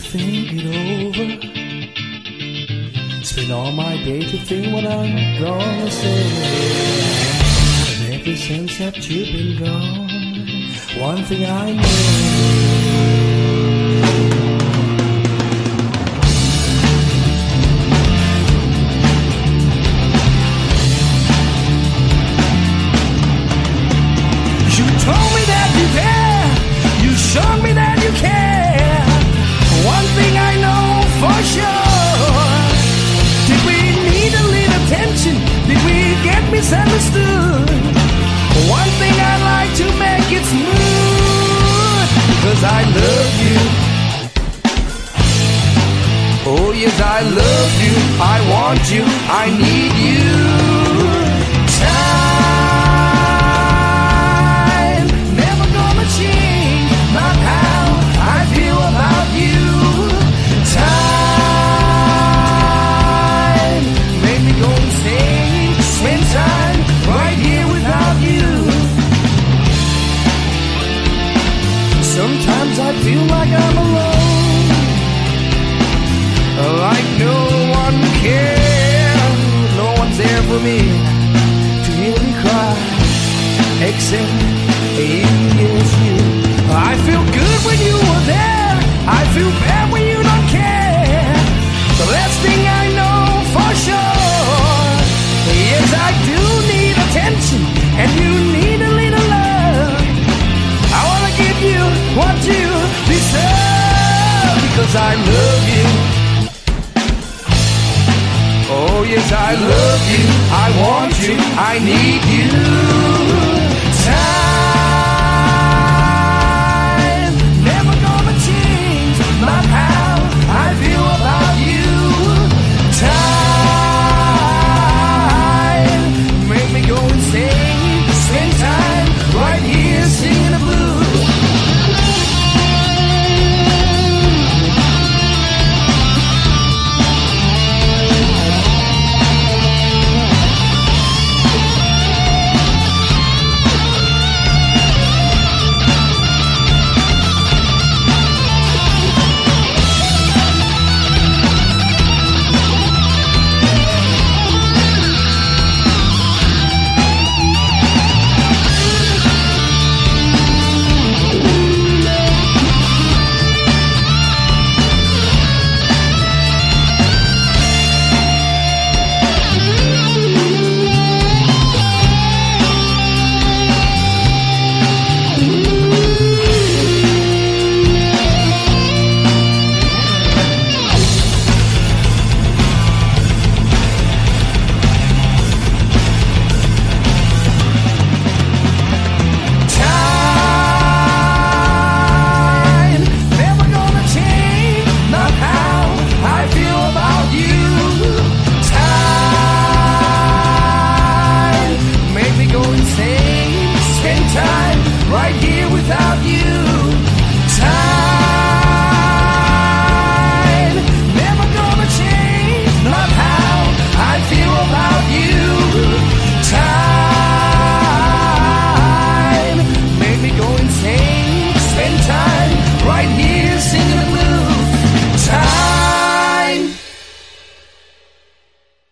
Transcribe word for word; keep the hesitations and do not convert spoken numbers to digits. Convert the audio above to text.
think it over. Spend all my day to think what I'm gonna say. And ever since that you've been gone, one thing I know. You told me that you care, you showed me that you care. One thing I know for sure, did we need a little attention? Did we get misunderstood? One thing I'd like to make it smooth, cause I love you. Oh yes, I love you, I want you, I need you. Time never gonna change not how I feel about you. Time made me go insane, spend time right here without you. Sometimes I feel like I'm alone, like no one cares, no one's there for me to hear me cry, except you, yes you. I feel good when you were there, I feel bad when you don't care. The last thing I know for sure, yes I do need attention, and you need a little love. I wanna give you what you deserve, because I love you. Oh yes, I love you, I want you, I need you.